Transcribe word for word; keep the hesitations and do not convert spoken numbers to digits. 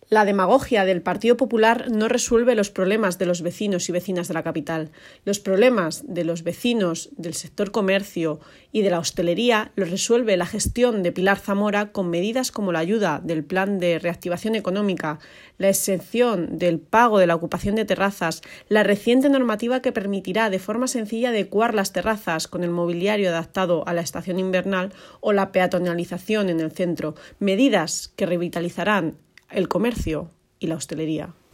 La demagogia del Partido Popular no resuelve los problemas de los vecinos y vecinas de la capital. Los problemas de los vecinos del sector comercio y de la hostelería los resuelve la gestión de Pilar Zamora con medidas como la ayuda del Plan de Reactivación Económica, la exención del pago de la ocupación de terrazas, la reciente normativa que permitirá de forma sencilla adecuar las terrazas con el mobiliario adaptado a la estación invernal o la peatonalización en el centro, medidas que revitalizarán el comercio y la hostelería.